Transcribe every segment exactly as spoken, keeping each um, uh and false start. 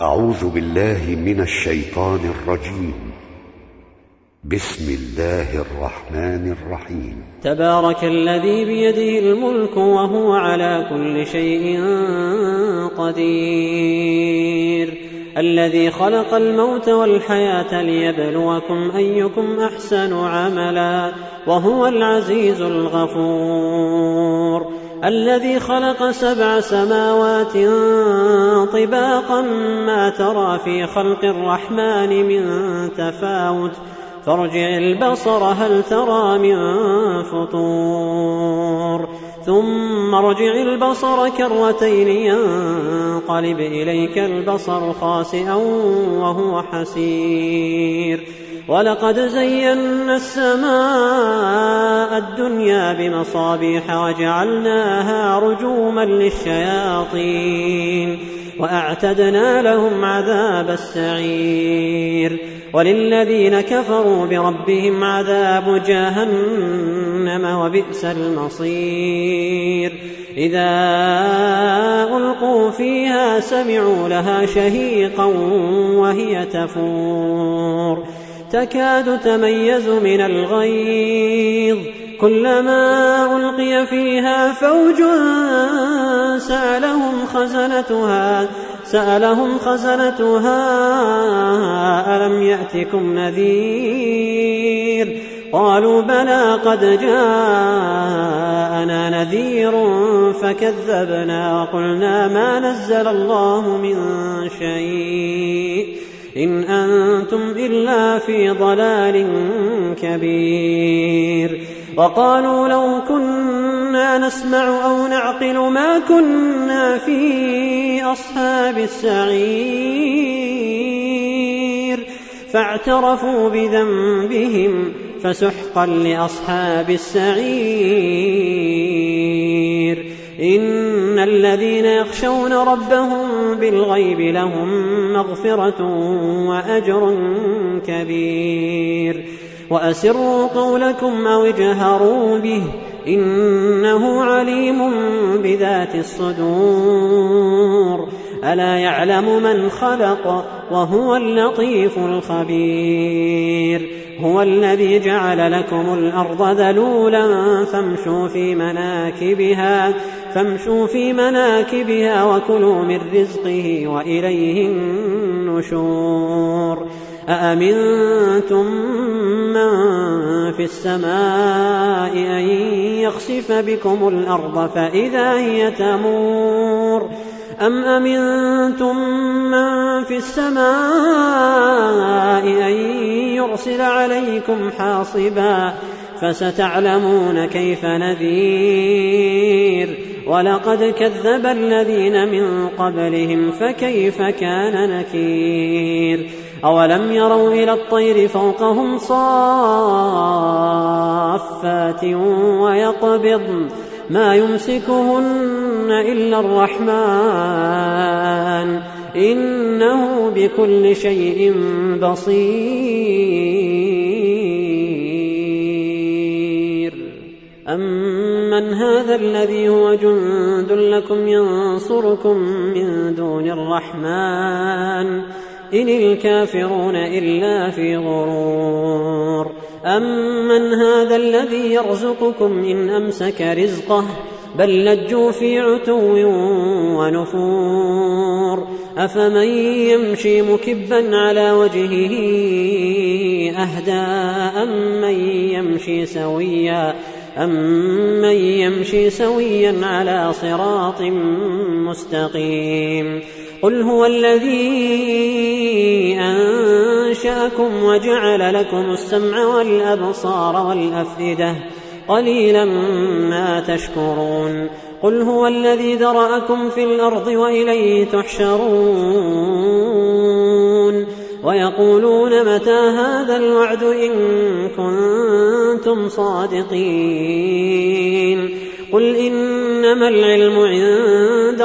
أعوذ بالله من الشيطان الرجيم. بسم الله الرحمن الرحيم. تبارك الذي بيده الملك وهو على كل شيء قدير، الذي خلق الموت والحياة ليبلوكم أيكم أحسن عملا وهو العزيز الغفور، الذي خلق سبع سماوات طباقا ما ترى في خلق الرحمن من تفاوت فارجع البصر هل ترى من فطور ثم ارجع البصر كرتين ينقلب إليك البصر خاسئا وهو حسير، ولقد زينا السماء الدنيا بمصابيح وجعلناها رجوما للشياطين وأعتدنا لهم عذاب السعير، وللذين كفروا بربهم عذاب جهنم وبئس المصير. إذا ألقوا فيها سمعوا لها شهيقا وهي تفور تكاد تميز من الغيظ، كلما ألقي فيها فوج سألهم خزنتها سألهم خزنتها ألم يأتكم نذير؟ قالوا بلى قد جاءنا نذير فكذبنا وقلنا ما نزل الله من شيء إن أنتم إلا في ضلال كبير. وقالوا لو كنا نسمع أو نعقل ما كنا في أصحاب السعير، فاعترفوا بذنبهم فسحقا لأصحاب السعير. إن الذين يخشون ربهم بالغيب لهم مغفرة وأجر كبير. وأسروا قولكم أو اجهروا به إنه عليم بذات الصدور، ألا يعلم من خلق وهو اللطيف الخبير. هو الذي جعل لكم الأرض ذلولا فامشوا في مناكبها فامشوا في مناكبها وكلوا من رزقه وإليه النشور. أأمنتم من في السماء أن يخسف بكم الأرض فإذا هي تمور أم أمنتم من في السماء أن يرسل عليكم حاصبا فستعلمون كيف نذير. ولقد كذب الذين من قبلهم فكيف كان نكير. أولم يروا إلى الطير فوقهم صافات ويقبضن ما يمسكهن إلا الرحمن إنه بكل شيء بصير. أمن هذا الذي هو جند لكم ينصركم من دون الرحمن إن الكافرون إلا في غرور. أمن هذا الذي يرزقكم إن أمسك رزقه بل لجوا في عتو ونفور. أفمن يمشي مكبا على وجهه أهدى أمن يمشي سويا أمن يمشي سويا على صراط مستقيم. قل هو الذي أنشأكم وجعل لكم السمع والأبصار والأفئدة قليلا ما تشكرون. قل هو الذي ذرأكم في الأرض وإليه تحشرون. ويقولون متى هذا الوعد إن كنتم صادقين. قل إنما العلم عند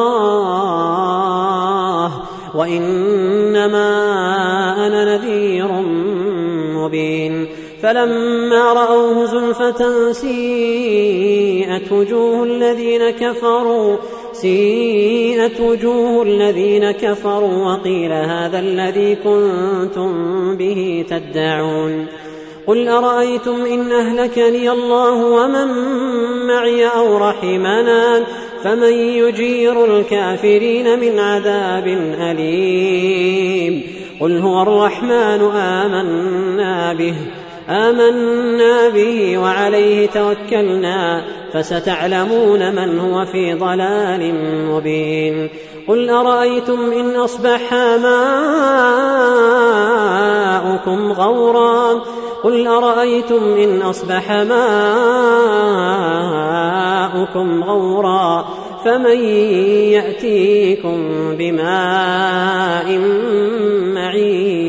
الله وإنما أنا نذير مبين. فلما رأوه زلفة سيئت وجوه الذين كفروا سيئت وجوه الذين كفروا وقيل هذا الذي كنتم به تدعون قل أرأيتم إن أهلكني الله ومن معي أو رحمنا فمن يجير الكافرين من عذاب أليم قل هو الرحمن آمنا به آمنا به وعليه توكلنا فستعلمون من هو في ضلال مبين قل أرأيتم إن أصبح ماؤكم غورا قل أرأيتم إن أصبح ماؤكم غورا فمن يأتيكم بماء معين